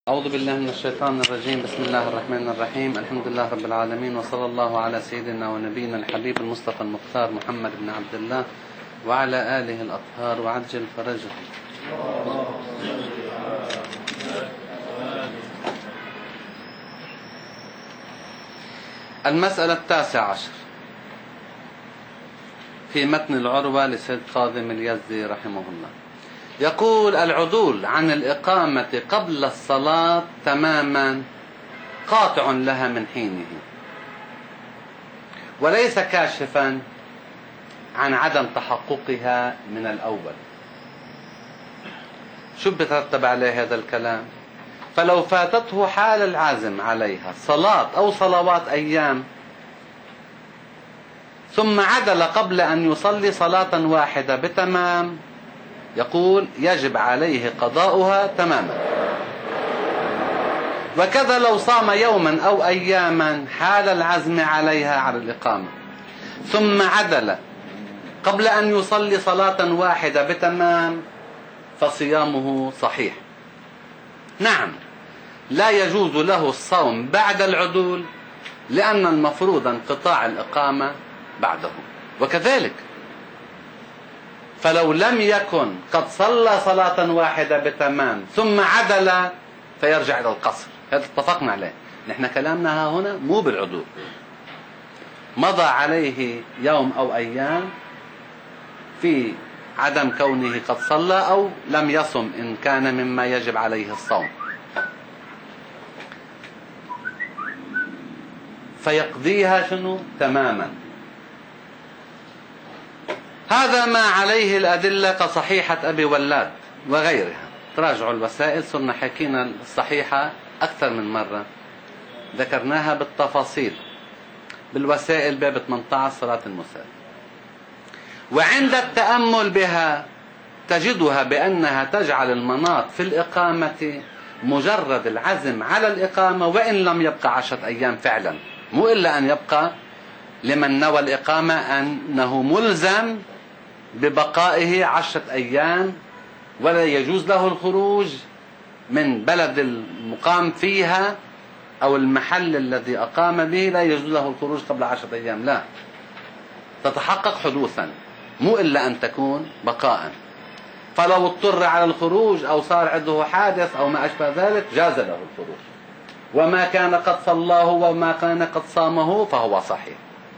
أعوذ بالله من الشيطان الرجيم. بسم الله الرحمن الرحيم. الحمد لله رب العالمين، وصلى الله على سيدنا ونبينا الحبيب المصطفى المختار محمد بن عبد الله وعلى آله الأطهار وعجل فرجهم. المسألة 19 في متن العروة لسيد كاظم اليزدي رحمه الله. يقول: العدول عن الإقامة قبل الصلاة تماما قاطع لها من حينه، وليس كاشفا عن عدم تحققها من الأول. شو بترتب عليه هذا الكلام؟ فلو فاتته حال العزم عليها صلاة أو صلوات أيام ثم عدل قبل أن يصلي صلاة واحدة بتمام، يقول يجب عليه قضاؤها تماما. وكذا لو صام يوما أو أياما حال العزم عليها على الإقامة ثم عدل قبل أن يصلي صلاة واحدة بتمام فصيامه صحيح. نعم، لا يجوز له الصوم بعد العدول لأن المفروض انقطاع الإقامة بعده. وكذلك فلو لم يكن قد صلى صلاة واحدة بتمام ثم عدل فيرجع إلى القصر. هذا اتفقنا عليه. نحن كلامنا هنا مو بالعدول، مضى عليه يوم أو أيام في عدم كونه قد صلى أو لم يصم إن كان مما يجب عليه الصوم، فيقضيها شنو؟ تماما. هذا ما عليه الأدلة كصحيحة أبي ولاد وغيرها. تراجعوا الوسائل، صرنا حكينا الصحيحة أكثر من مرة، ذكرناها بالتفاصيل بالوسائل باب 18 صلاة المساء. وعند التأمل بها تجدها بأنها تجعل المناط في الإقامة مجرد العزم على الإقامة وإن لم يبقى 10 أيام فعلا، مو إلا أن يبقى لمن نوى الإقامة أنه ملزم ببقائه 10 أيام ولا يجوز له الخروج من بلد المقام فيها أو المحل الذي أقام به، لا يجوز له الخروج قبل 10 أيام، لا، تتحقق حدوثا، مو إلا أن تكون بقاء. فلو اضطر على الخروج أو صار عنده حادث أو ما أشبه ذلك جاز له الخروج، وما كان قد صلاه وما كان قد صامه فهو صحيح.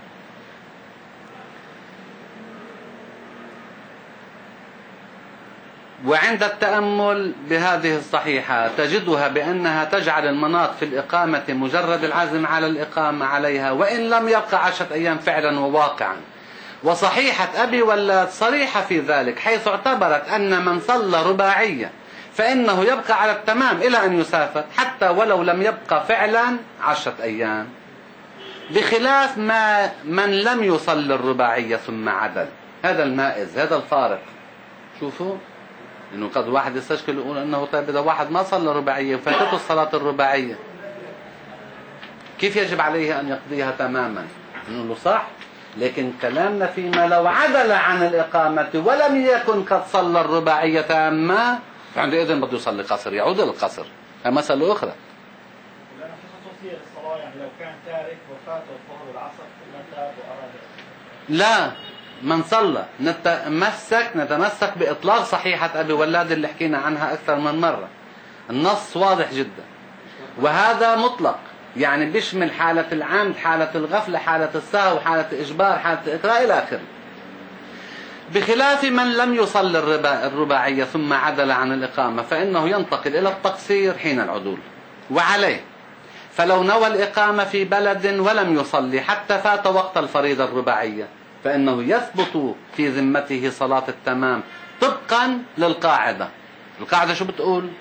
وعند التأمل بهذه الصحيحة تجدها بأنها تجعل المناط في الإقامة مجرد العزم على الإقامة عليها وإن لم يبقى 10 أيام فعلا وواقعا. وصحيحة أبي ولاد صريحة في ذلك، حيث اعتبرت أن من صلى رباعية فإنه يبقى على التمام إلى أن يسافر حتى ولو لم يبقى فعلا 10 أيام، بخلاف ما من لم يصلي الرباعية ثم عدل. هذا المائز، هذا الفارق. شوفوا إنه قد واحد يستشكل يقول أنه طيب إذا واحد ما صلى رباعية وفاتته الصلاة الرباعية كيف يجب عليه أن يقضيها تماما؟ نقول له صح، لكن كلامنا فيما لو عدل عن الإقامة ولم يكن قد صلى الرباعية تامة فعندئذ بده يصلي قصر، يعود للقصر. هذه مسألة أخرى. لأن في خصوصية الصلاة، يعني لو كان تارك وفاته الظهر والعصر ثم تاب وأراد. لا، من صلى نتمسك بإطلاق صحيحة أبي ولاد اللي حكينا عنها أكثر من مرة. النص واضح جدا، وهذا مطلق، يعني بيشمل حالة العمد، حالة الغفلة، حالة السهو، حالة الإجبار، حالة الإكراه إلى آخره. بخلاف من لم يصل الرباعية ثم عدل عن الإقامة فإنه ينتقل إلى التقصير حين العدول. وعليه فلو نوى الإقامة في بلد ولم يصلي حتى فات وقت الفريضة الرباعية فإنه يثبت في ذمته صلاة التمام طبقا للقاعدة. القاعدة شو بتقول؟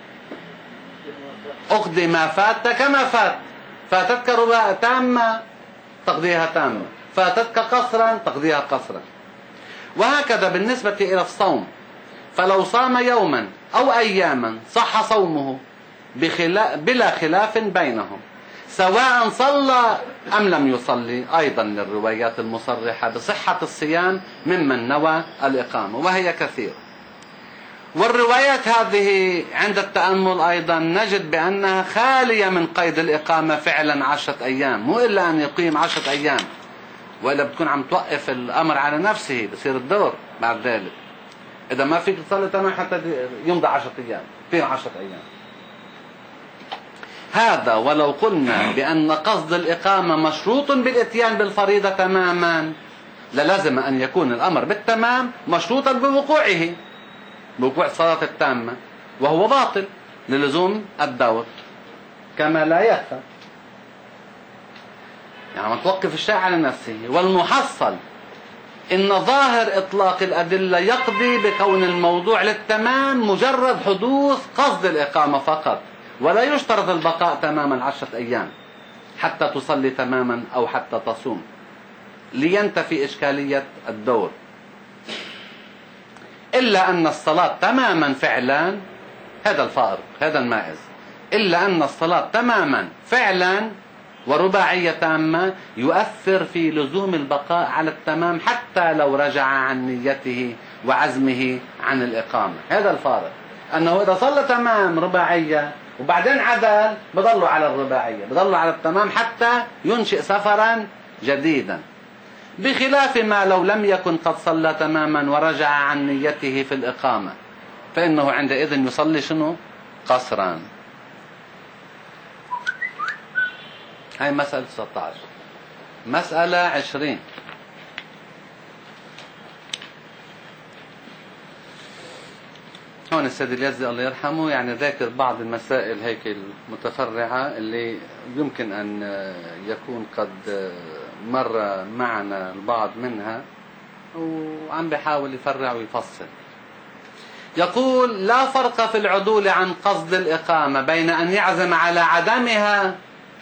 أقضي ما فات كما فات. فاتتك رباع تامة تقضيها تامة، فاتتك قصرا تقضيها قصرا. وهكذا بالنسبة إلى الصوم، فلو صام يوما أو أياما صح صومه بلا خلاف بينهم، سواء صلى أم لم يصلي، أيضا للروايات المصرحة بصحة الصيام ممن نوى الإقامة وهي كثير. والروايات هذه عند التأمل أيضا نجد بأنها خالية من قيد الإقامة فعلا 10 أيام، مو إلا أن يقيم 10 أيام، وإلا بتكون عم توقف الأمر على نفسه، بصير الدور بعد ذلك. إذا ما فيك تصلي تمام حتى يمضي 10 أيام، فيه 10 أيام. هذا ولو قلنا بأن قصد الإقامة مشروط بالإتيان بالفريضة تماما، للازم أن يكون الأمر بالتمام مشروطا بوقوعه، بوقوع الصلاة التامة، وهو باطل للزوم الدور كما لا يخفى. يعني توقف الشيء على نفسه. والمحصل إن ظاهر إطلاق الأدلة يقضي بكون الموضوع للتمام مجرد حدوث قصد الإقامة فقط، ولا يشترط البقاء تماما 10 أيام حتى تصلي تماما أو حتى تصوم، لينتفي إشكالية الدور. إلا أن الصلاة تماما فعلا، هذا الفارق، هذا المائز، إلا أن الصلاة تماما فعلا ورباعية تامة يؤثر في لزوم البقاء على التمام حتى لو رجع عن نيته وعزمه عن الإقامة. هذا الفارق، أنه إذا صلى تمام رباعية وبعدين عدل بضلوا على الرباعية، بضلوا على التمام حتى ينشئ سفرا جديدا، بخلاف ما لو لم يكن قد صلى تماما ورجع عن نيته في الإقامة، فإنه عندئذ يصلي شنو؟ قصرا. هاي مسألة 19. مسألة 20. هون السيد اليزدي الله يرحمه يعني ذاكر بعض المسائل هيك المتفرعة اللي يمكن أن يكون قد مر معنا البعض منها، وعم بيحاول يفرع ويفصل. يقول: لا فرق في العدول عن قصد الإقامة بين أن يعزم على عدمها،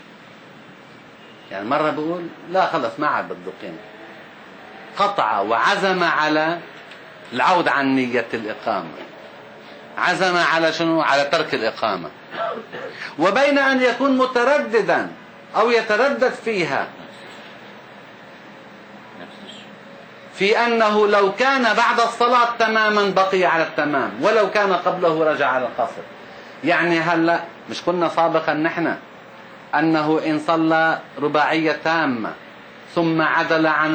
يعني مرة بيقول لا خلص ما عاد بده قيمة، قطع وعزم على العود عن نية الإقامة، عزم على شنو؟ على ترك الإقامة. وبين أن يكون مترددا أو يتردد فيها في أنه لو كان بعد الصلاة تماما بقي على التمام، ولو كان قبله رجع على القصر. يعني هلأ مش قلنا سابقا نحن أنه إن صلى رباعية تامة ثم عدل عن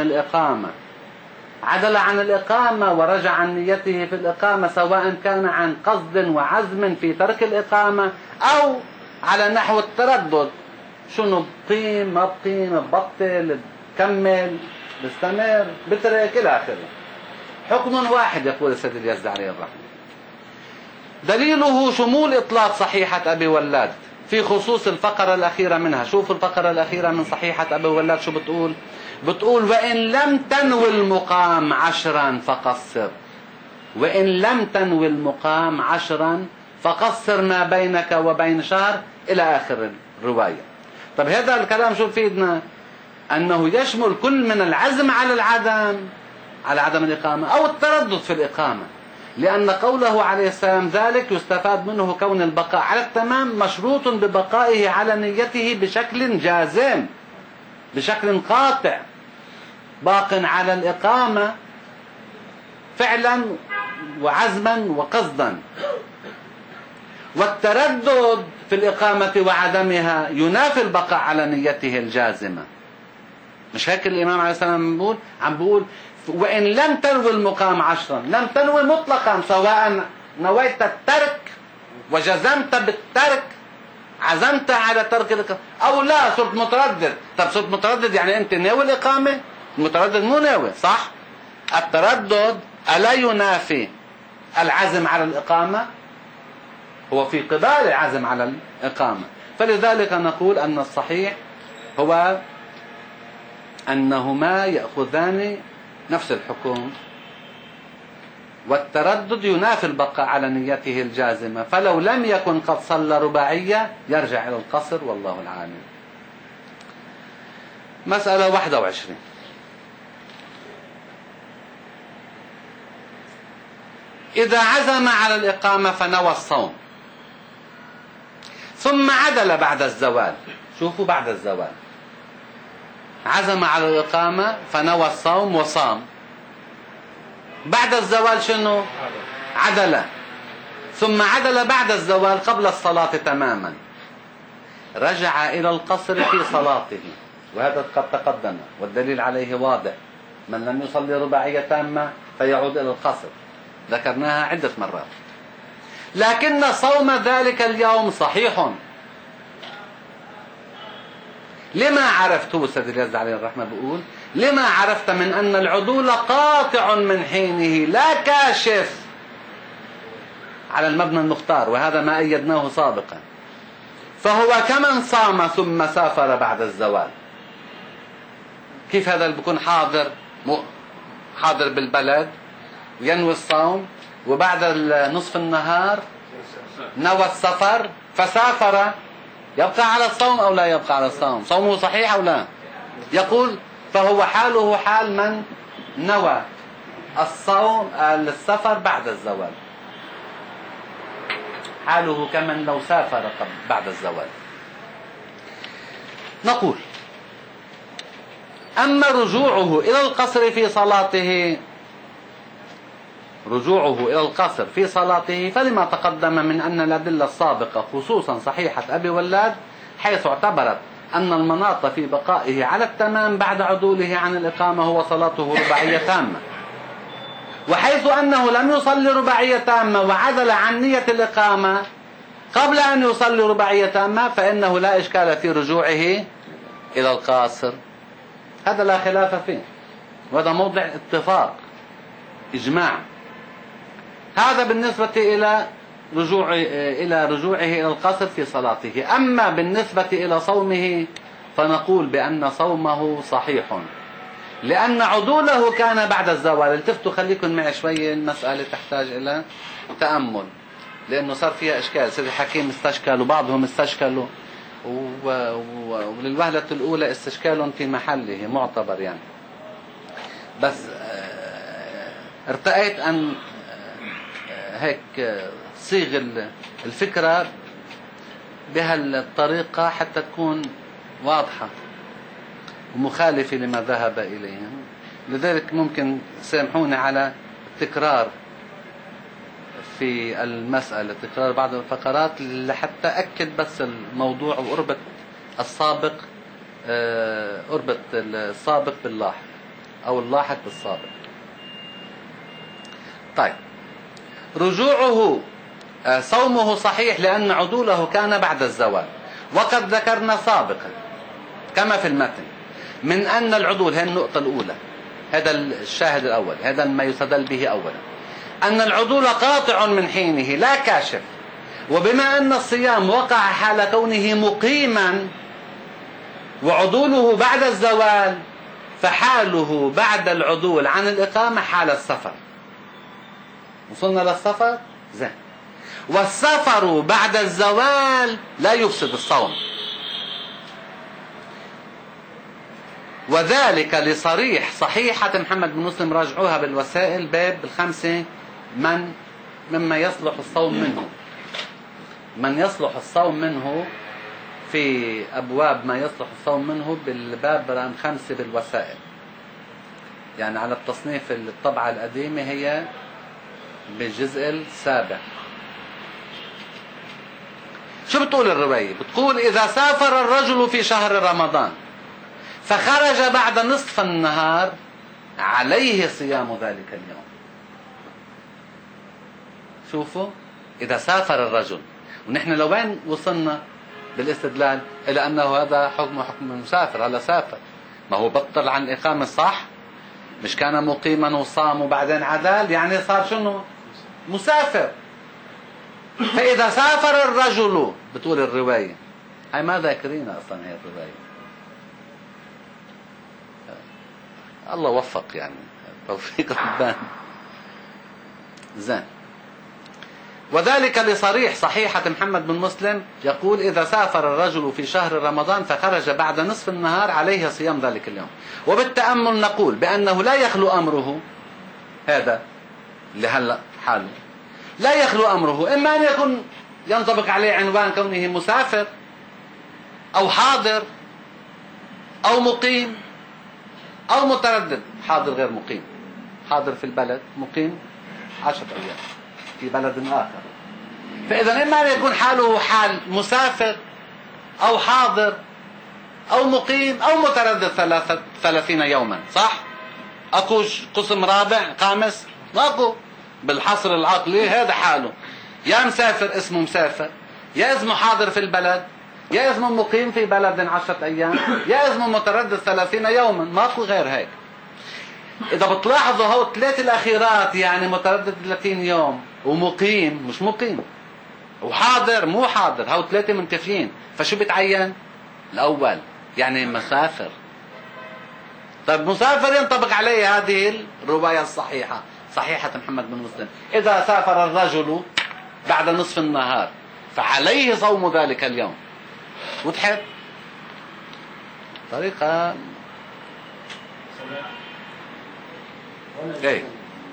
الإقامة ورجع عن نيته في الإقامة، سواء كان عن قصد وعزم في ترك الإقامة أو على نحو التردد، شنو بقيم ما بقيم، ببطل بكمل بستمر بترك إلى آخره، حكم واحد يقول السيد اليزدي عليه الرحمة. دليله شمول إطلاق صحيحة أبي ولاد في خصوص الفقرة الأخيرة منها. شوفوا الفقرة الأخيرة من صحيحة أبي ولاد شو بتقول؟ بتقول: وإن لم تنوي المقام 10 فقصر، وإن لم تنوي المقام 10 فقصر ما بينك وبين شهر، إلى آخر الرواية. طب هذا الكلام شو بفيدنا؟ أنه يشمل كل من العزم على عدم الإقامة أو التردد في الإقامة، لأن قوله عليه السلام ذلك يستفاد منه كون البقاء على التمام مشروط ببقائه على نيته بشكل جازم، بشكل قاطع، باق على الإقامة فعلا وعزما وقصدا. والتردد في الإقامة وعدمها ينافي البقاء على نيته الجازمة. مش هيك الإمام عليه السلام عم بيقول وإن لم تنوي المقام 10، لم تنوي مطلقا، سواء نويت الترك وجزمت بالترك، عزمت على ترك الإقامة، أو لا صرت متردد. طب صرت متردد يعني أنت ناوي الإقامة؟ المتردد مو ناوي، صح؟ التردد ألا ينافي العزم على الإقامة؟ هو في قبال العزم على الإقامة. فلذلك نقول أن الصحيح هو أنهما يأخذان نفس الحكم، والتردد ينافي البقاء على نيته الجازمة، فلو لم يكن قد صلى رباعية يرجع إلى القصر، والله العالم. مسألة 21. إذا عزم على الإقامة فنوى الصوم ثم عدل بعد الزوال، شوفوا بعد الزوال عزم على الإقامة فنوى الصوم وصام، بعد الزوال شنو؟ عدل. ثم عدل بعد الزوال قبل الصلاة تماما، رجع إلى القصر في صلاته، وهذا قد تقدم والدليل عليه واضح. من لم يصلي رباعية تامة فيعود إلى القصر، ذكرناها عدة مرات. لكن صوم ذلك اليوم صحيح. لما عرفت، سيد اليزد عليه الرحمة بيقول: لما عرفت من أن العدول قاطع من حينه لا كاشف على المبنى المختار، وهذا ما أيدناه سابقا، فهو كمن صام ثم سافر بعد الزوال. كيف هذا اللي بيكون حاضر بالبلد وينوي الصوم، وبعد نصف النهار نوى السفر فسافر، يبقى على الصوم أو لا يبقى على الصوم؟ صومه صحيح أو لا؟ يقول: فهو حاله حال من نوى الصوم السفر بعد الزوال، حاله كمن لو سافر بعد الزوال. نقول: أما رجوعه إلى القصر في صلاته، فلما تقدم من أن الأدلة السابقة خصوصا صحيحة أبي ولاد، حيث اعتبرت أن المناط في بقائه على التمام بعد عدوله عن الإقامة هو صلاته رباعية تامة، وحيث أنه لم يصلي رباعية تامة وعدل عن نية الإقامة قبل أن يصلي رباعية تامة، فإنه لا إشكال في رجوعه إلى القاصر. هذا لا خلاف فيه، وهذا موضع اتفاق إجماع. هذا بالنسبة إلى رجوعه إلى القصر في صلاته. أما بالنسبة إلى صومه فنقول بأن صومه صحيح، لأن عدوله كان بعد الزوال. التفتوا خليكم معي شوية، المسألة تحتاج إلى تأمل، لأنه صار فيها إشكال. سيد الحكيم استشكل وبعضهم استشكلوا، وللوهلة الأولى استشكال في محله معتبر يعني. بس ارتأيت أن هيك صيغ الفكرة بهالطريقة حتى تكون واضحة ومخالفة لما ذهب إليه. لذلك ممكن سامحوني على التكرار في المسألة، تكرار بعض الفقرات لحتى أكد بس الموضوع، وأربط السابق باللاحق، أو اللاحق بالسابق. طيب، رجوعه صومه صحيح لأن عدوله كان بعد الزوال، وقد ذكرنا سابقا كما في المتن من أن العدول، هي النقطة الأولى، هذا الشاهد الأول، هذا ما يستدل به أولا، أن العدول قاطع من حينه لا كاشف. وبما أن الصيام وقع حال كونه مقيما وعدوله بعد الزوال، فحاله بعد العدول عن الإقامة حال السفر. وصلنا للسفر؟ زين. والسفر بعد الزوال لا يفسد الصوم، وذلك لصريح صحيحة محمد بن مسلم، راجعوها بالوسائل، باب 5 مما يصلح الصوم منه، من يصلح الصوم منه، في أبواب ما يصلح الصوم منه بالباب رقم 5 بالوسائل. يعني على التصنيف الطبعة القديمة هي بالجزء 7. شو بتقول الرواية؟ بتقول: إذا سافر الرجل في شهر رمضان فخرج بعد نصف النهار عليه صيام ذلك اليوم. شوفوا، إذا سافر الرجل، ونحن لوين وصلنا بالاستدلال؟ إلى أنه هذا حكم المسافر. هلا سافر، ما هو بطل عن إقامة، صح؟ مش كان مقيما وصام وبعدين عدال، يعني صار شنو؟ مسافر. فإذا سافر الرجل، بتقول الرواية، هاي ما ذاكرين أصلا هي الرواية، الله وفق يعني، توفيق ربان. زين. وذلك لصريح صحيحة محمد بن مسلم، يقول: إذا سافر الرجل في شهر رمضان فخرج بعد نصف النهار عليه صيام ذلك اليوم. وبالتأمل نقول بأنه لا يخلو أمره، هذا اللي هلأ حاله، لا يخلو أمره إما أن يكون ينطبق عليه عنوان كونه مسافر أو حاضر أو مقيم أو متردد. حاضر غير مقيم، حاضر في البلد، مقيم 10 أيام في بلد آخر، فإذا إما أن يكون حاله حال مسافر أو حاضر أو مقيم أو متردد 30 يوما، صح؟ أكو قسم رابع خامس؟ ماكو. بالحصر العقلي هذا حاله، يا مسافر اسمه مسافر، يا اسمه حاضر في البلد، يا اسمه مقيم في بلد 10 أيام، يا اسمه متردد 30 يوما، ماكو غير هيك. إذا بتلاحظوا هو الثلاث الأخيرات يعني متردد 30 يوم ومقيم مش مقيم وحاضر مو حاضر، هو ثلاثة منتفيين. فشو بتعين؟ الأول يعني مسافر. طيب مسافر ينطبق عليه هذه الرواية الصحيحة، صحيحة محمد بن مسلم: إذا سافر الرجل بعد نصف النهار فعليه صوم ذلك اليوم. وضحت؟ طريقة ايه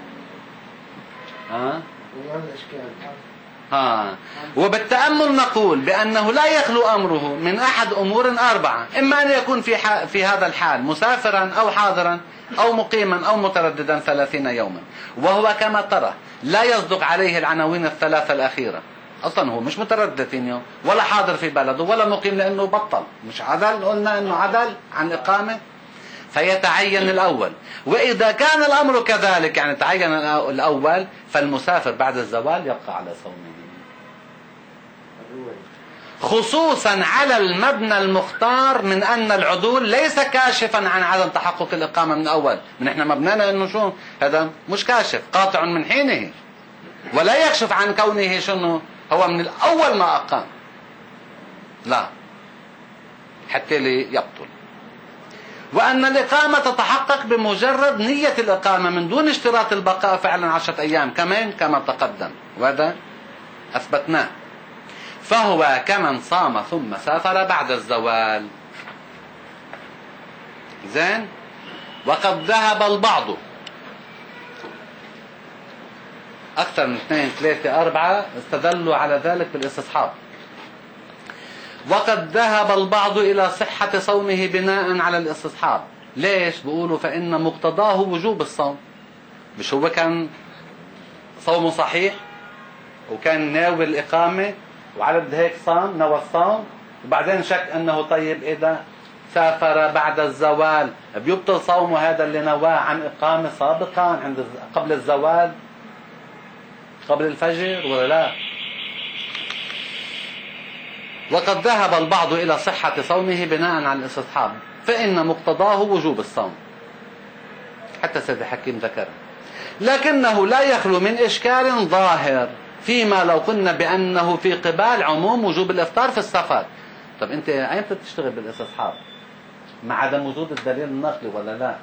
وبالتأمل نقول بأنه لا يخلو أمره من أحد أمور 4: إما أن يكون في هذا الحال مسافرا أو حاضرا أو مقيما أو مترددا 30 يوما، وهو كما ترى لا يصدق عليه العناوين الثلاثة الأخيرة. أصلا هو مش متردد 30 يوم ولا حاضر في بلده ولا مقيم، لأنه بطل، مش عدل، قلنا أنه عدل عن إقامة، فيتعين الأول. وإذا كان الأمر كذلك يعني تعين الأول، فالمسافر بعد الزوال يبقى على صومه، خصوصا على المبنى المختار من أن العدول ليس كاشفا عن عدم تحقق الإقامة من الأول. من إحنا مبنانا أنه شو هذا مش كاشف، قاطع من حينه، ولا يكشف عن كونه شنو هو من الأول ما أقام، لا، حتى ليبطل. وأن الإقامة تتحقق بمجرد نية الإقامة من دون اشتراط البقاء فعلا 10 أيام كمان كما تقدم، وهذا أثبتناه. فهو كمن صام ثم سافر بعد الزوال. زين. وقد ذهب البعض، أكثر من 2 3 4 استدلوا على ذلك بالاستصحاب. وقد ذهب البعض إلى صحة صومه بناء على الاستصحاب. ليش؟ بيقولوا فإن مقتضاه وجوب الصوم. مش هو كان صومه صحيح وكان ناوي الإقامة وعلى هيك صام، نوى الصوم، وبعدين شك أنه طيب إذا سافر بعد الزوال بيبطل صومه هذا اللي نواه عن إقامة سابقا قبل الزوال قبل الفجر ولا لا؟ وقد ذهب البعض إلى صحة صومه بناء على الاستصحاب، فإن مقتضاه وجوب الصوم، حتى سيد حكيم ذكر. لكنه لا يخلو من إشكال ظاهر فيما لو قلنا بأنه في قبال عموم وجوب الإفطار في السفر. طب أنت أيمتى تشتغل بالاستصحاب؟ مع عدم وجود الدليل النقلي ولا لا؟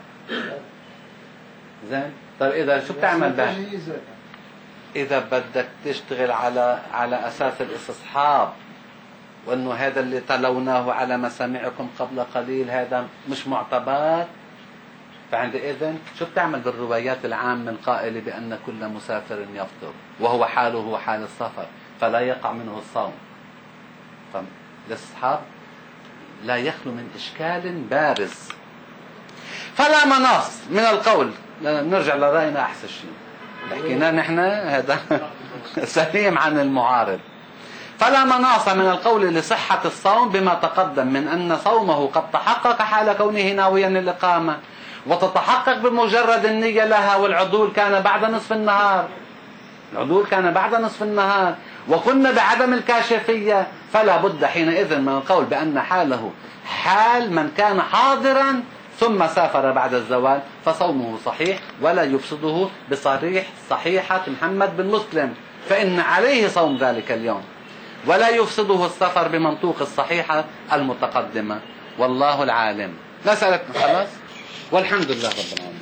زين. طب إذا شو بتعمل بقى؟ إذا بدك تشتغل على أساس الاستصحاب وأنه هذا اللي تلوناه على مسامعكم قبل قليل هذا مش معتبر، فعندئذ شو بتعمل بالروايات العامة القائلة بأن كل مسافر يفطر وهو حاله حال السفر فلا يقع منه الصوم؟ فالاستصحاب لا يخلو من إشكال بارز. فلا مناص من القول، نرجع لرأينا أحسن شيء حكينا نحن هذا سليم عن المعارض. فلا مناص من القول لصحة الصوم بما تقدم من أن صومه قد تحقق حال كونه ناويا للإقامة، وتتحقق بمجرد النية لها، والعدول كان بعد نصف النهار، العدول كان بعد نصف النهار، وكنا بعدم الكاشفية، فلا بد حينئذ من القول بأن حاله حال من كان حاضرا ثم سافر بعد الزوال، فصومه صحيح ولا يفسده بصريح صحيحة محمد بن مسلم، فإن عليه صوم ذلك اليوم، ولا يفسده السفر بمنطوق الصحيحة المتقدمة. والله العالم. مسألة خلاص، والحمد لله رب العالمين.